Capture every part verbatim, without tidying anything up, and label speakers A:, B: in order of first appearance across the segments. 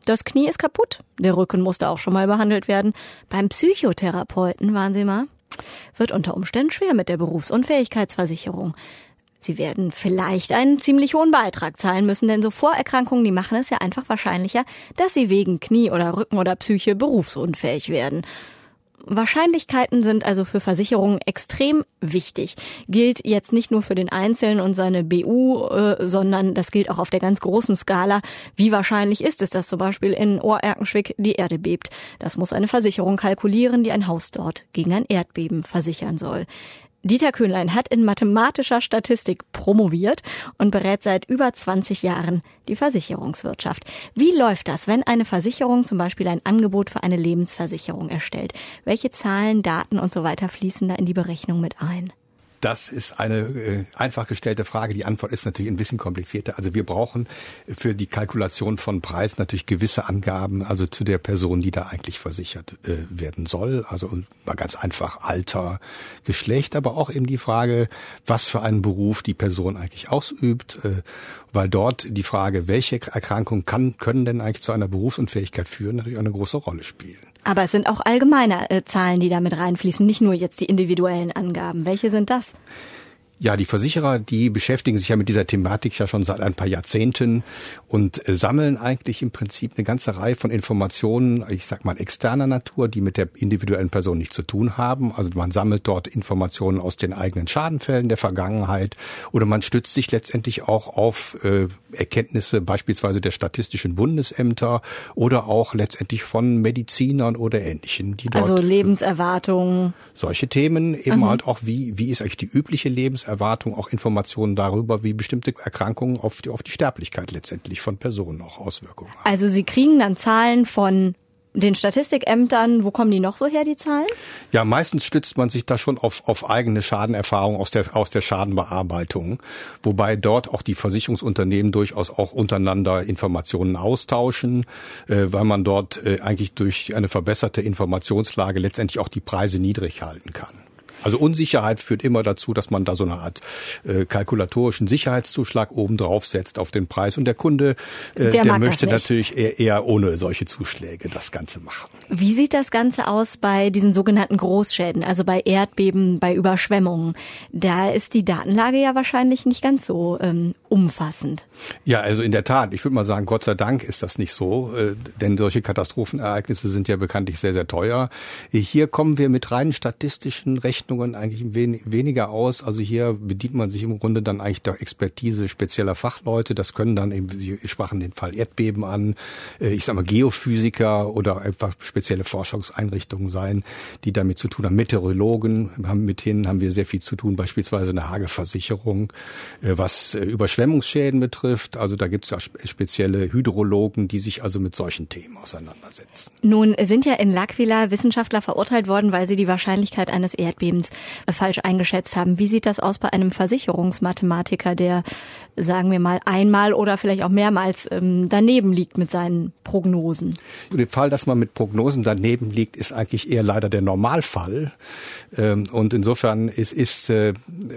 A: Das Knie ist kaputt, der Rücken musste auch schon mal behandelt werden. Beim Psychotherapeuten, waren Sie mal, wird unter Umständen schwer mit der Berufsunfähigkeitsversicherung. Sie werden vielleicht einen ziemlich hohen Beitrag zahlen müssen, denn so Vorerkrankungen, die machen es ja einfach wahrscheinlicher, dass Sie wegen Knie oder Rücken oder Psyche berufsunfähig werden. Wahrscheinlichkeiten sind also für Versicherungen extrem wichtig. Gilt jetzt nicht nur für den Einzelnen und seine B U, äh, sondern das gilt auch auf der ganz großen Skala. Wie wahrscheinlich ist es, dass zum Beispiel in Ohrerkenschwick die Erde bebt? Das muss eine Versicherung kalkulieren, die ein Haus dort gegen ein Erdbeben versichern soll. Dieter Köhnlein hat in mathematischer Statistik promoviert und berät seit über zwanzig Jahren die Versicherungswirtschaft. Wie läuft das, wenn eine Versicherung zum Beispiel ein Angebot für eine Lebensversicherung erstellt? Welche Zahlen, Daten und so weiter fließen da in die Berechnung mit ein?
B: Das ist eine äh, einfach gestellte Frage. Die Antwort ist natürlich ein bisschen komplizierter. Also wir brauchen für die Kalkulation von Preis natürlich gewisse Angaben, also zu der Person, die da eigentlich versichert äh, werden soll. Also mal ganz einfach Alter, Geschlecht, aber auch eben die Frage, was für einen Beruf die Person eigentlich ausübt, äh, weil dort die Frage, welche Erkrankungen kann, können denn eigentlich zu einer Berufsunfähigkeit führen, natürlich eine große Rolle spielen.
A: Aber es sind auch allgemeine äh, Zahlen, die da mit reinfließen, nicht nur jetzt die individuellen Angaben. Welche sind das?
B: Ja, die Versicherer, die beschäftigen sich ja mit dieser Thematik ja schon seit ein paar Jahrzehnten und äh, sammeln eigentlich im Prinzip eine ganze Reihe von Informationen, ich sag mal externer Natur, die mit der individuellen Person nichts zu tun haben. Also man sammelt dort Informationen aus den eigenen Schadenfällen der Vergangenheit oder man stützt sich letztendlich auch auf äh, Erkenntnisse beispielsweise der statistischen Bundesämter oder auch letztendlich von Medizinern oder Ähnlichen. Die dort,
A: also Lebenserwartung.
B: Solche Themen eben
A: Mhm.
B: halt auch, wie, wie ist eigentlich die übliche Lebenserwartung, Erwartung, auch Informationen darüber, wie bestimmte Erkrankungen auf die, auf die Sterblichkeit letztendlich von Personen auch Auswirkungen haben.
A: Also Sie kriegen dann Zahlen von den Statistikämtern. Wo kommen die noch so her, die Zahlen?
B: Ja, meistens stützt man sich da schon auf, auf eigene Schadenerfahrung aus der, aus der Schadenbearbeitung, wobei dort auch die Versicherungsunternehmen durchaus auch untereinander Informationen austauschen, äh, weil man dort äh, eigentlich durch eine verbesserte Informationslage letztendlich auch die Preise niedrig halten kann. Also Unsicherheit führt immer dazu, dass man da so eine Art äh, kalkulatorischen Sicherheitszuschlag oben drauf setzt auf den Preis. Und der Kunde, äh, der, der möchte natürlich eher, eher ohne solche Zuschläge das Ganze machen.
A: Wie sieht das Ganze aus bei diesen sogenannten Großschäden, also bei Erdbeben, bei Überschwemmungen? Da ist die Datenlage ja wahrscheinlich nicht ganz so ähm, umfassend.
B: Ja, also in der Tat. Ich würde mal sagen, Gott sei Dank ist das nicht so, äh, denn solche Katastrophenereignisse sind ja bekanntlich sehr, sehr teuer. Hier kommen wir mit reinen statistischen Rechnungen eigentlich wen, weniger aus. Also hier bedient man sich im Grunde dann eigentlich der Expertise spezieller Fachleute. Das können dann eben, Sie sprachen den Fall Erdbeben an, ich sag mal Geophysiker oder einfach spezielle Forschungseinrichtungen sein, die damit zu tun haben. Meteorologen, mit denen haben wir sehr viel zu tun, beispielsweise eine Hagelversicherung, was Überschwemmungsschäden betrifft. Also da gibt es ja spezielle Hydrologen, die sich also mit solchen Themen auseinandersetzen.
A: Nun sind ja in L'Aquila Wissenschaftler verurteilt worden, weil sie die Wahrscheinlichkeit eines Erdbebens falsch eingeschätzt haben. Wie sieht das aus bei einem Versicherungsmathematiker, der, sagen wir mal, einmal oder vielleicht auch mehrmals ähm, daneben liegt mit seinen Prognosen?
B: Der Fall, dass man mit Prognosen daneben liegt, ist eigentlich eher leider der Normalfall. Ähm, und insofern ist, ist äh,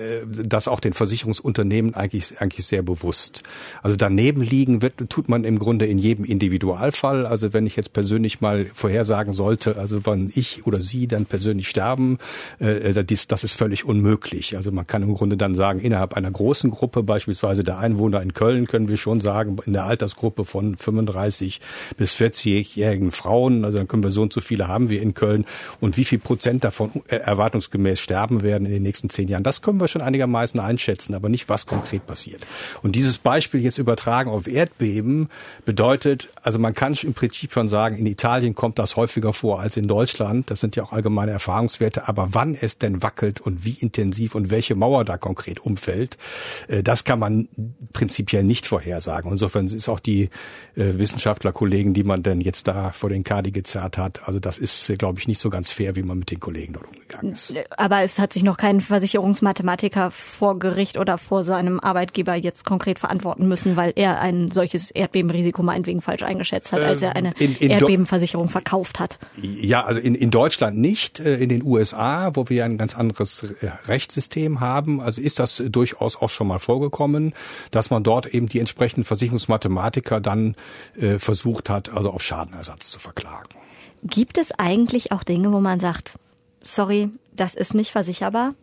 B: das auch den Versicherungsunternehmen eigentlich, eigentlich sehr bewusst. Also daneben liegen wird, tut man im Grunde in jedem Individualfall. Also wenn ich jetzt persönlich mal vorhersagen sollte, also wann ich oder Sie dann persönlich sterben, äh, das ist völlig unmöglich. Also man kann im Grunde dann sagen, innerhalb einer großen Gruppe, beispielsweise der Einwohner in Köln, können wir schon sagen, in der Altersgruppe von fünfunddreißig bis vierzigjährigen Frauen, also dann können wir so und so viele haben wir in Köln und wie viel Prozent davon erwartungsgemäß sterben werden in den nächsten zehn Jahren, das können wir schon einigermaßen einschätzen, aber nicht, was konkret passiert. Und dieses Beispiel jetzt übertragen auf Erdbeben bedeutet, also man kann im Prinzip schon sagen, in Italien kommt das häufiger vor als in Deutschland. Das sind ja auch allgemeine Erfahrungswerte, aber wann es denn wackelt und wie intensiv und welche Mauer da konkret umfällt, das kann man prinzipiell nicht vorhersagen. Insofern ist auch die Wissenschaftlerkollegen, die man denn jetzt da vor den Kadi gezerrt hat, also das ist, glaube ich, nicht so ganz fair, wie man mit den Kollegen dort umgegangen ist.
A: Aber es hat sich noch kein Versicherungsmathematiker vor Gericht oder vor seinem Arbeitgeber jetzt konkret verantworten müssen, weil er ein solches Erdbebenrisiko meinetwegen falsch eingeschätzt hat, als er eine in, in Erdbebenversicherung verkauft hat.
B: Ja, also in, in Deutschland nicht, in den U S A, wo wir ein ganz anderes Rechtssystem haben. Also ist das durchaus auch schon mal vorgekommen, dass man dort eben die entsprechenden Versicherungsmathematiker dann äh, versucht hat, also auf Schadenersatz zu verklagen.
A: Gibt es eigentlich auch Dinge, wo man sagt, sorry, das ist nicht versicherbar?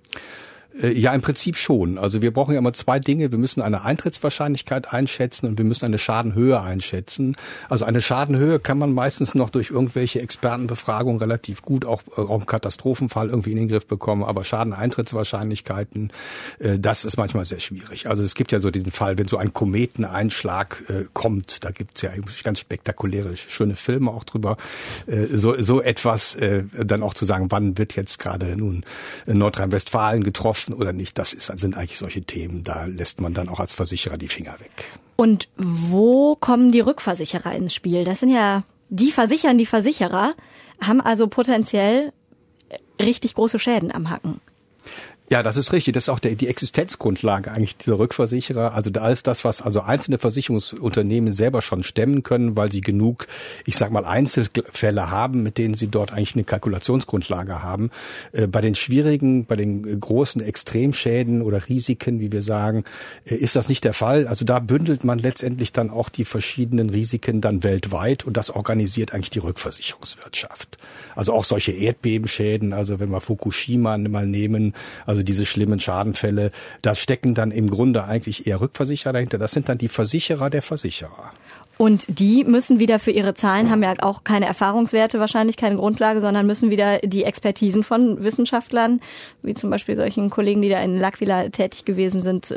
B: Ja, im Prinzip schon. Also wir brauchen ja immer zwei Dinge. Wir müssen eine Eintrittswahrscheinlichkeit einschätzen und wir müssen eine Schadenhöhe einschätzen. Also eine Schadenhöhe kann man meistens noch durch irgendwelche Expertenbefragungen relativ gut auch, auch im Katastrophenfall irgendwie in den Griff bekommen. Aber Schadeneintrittswahrscheinlichkeiten, das ist manchmal sehr schwierig. Also es gibt ja so diesen Fall, wenn so ein Kometeneinschlag kommt, da gibt's ja ganz spektakuläre, schöne Filme auch drüber. So, so etwas dann auch zu sagen, wann wird jetzt gerade nun Nordrhein-Westfalen getroffen oder nicht, das ist, sind eigentlich solche Themen, da lässt man dann auch als Versicherer die Finger weg.
A: Und wo kommen die Rückversicherer ins Spiel? Das sind ja, die versichern die Versicherer, haben also potenziell richtig große Schäden am Hacken.
B: Ja, das ist richtig. Das ist auch der, die Existenzgrundlage eigentlich dieser Rückversicherer. Also da ist das, was also einzelne Versicherungsunternehmen selber schon stemmen können, weil sie genug, ich sag mal, Einzelfälle haben, mit denen sie dort eigentlich eine Kalkulationsgrundlage haben. Äh, bei den schwierigen, bei den großen Extremschäden oder Risiken, wie wir sagen, äh, ist das nicht der Fall. Also da bündelt man letztendlich dann auch die verschiedenen Risiken dann weltweit und das organisiert eigentlich die Rückversicherungswirtschaft. Also auch solche Erdbebenschäden, also wenn wir Fukushima mal nehmen, also diese schlimmen Schadenfälle, da stecken dann im Grunde eigentlich eher Rückversicherer dahinter. Das sind dann die Versicherer der Versicherer.
A: Und die müssen wieder für ihre Zahlen, haben ja auch keine Erfahrungswerte, wahrscheinlich keine Grundlage, sondern müssen wieder die Expertisen von Wissenschaftlern, wie zum Beispiel solchen Kollegen, die da in L'Aquila tätig gewesen sind,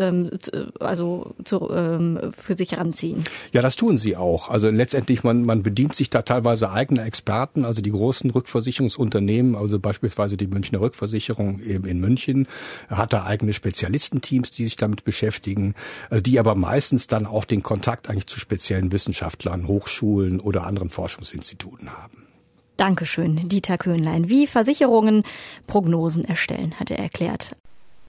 A: also für sich ranziehen.
B: Ja, das tun sie auch. Also letztendlich, man, man bedient sich da teilweise eigener Experten, also die großen Rückversicherungsunternehmen, also beispielsweise die Münchner Rückversicherung in München, hat da eigene Spezialistenteams, die sich damit beschäftigen, die aber meistens dann auch den Kontakt eigentlich zu speziellen Wissenschaftlern Wissenschaftlern, Hochschulen oder anderen Forschungsinstituten haben.
A: Dankeschön, Dieter Köhnlein. Wie Versicherungen Prognosen erstellen, hat er erklärt.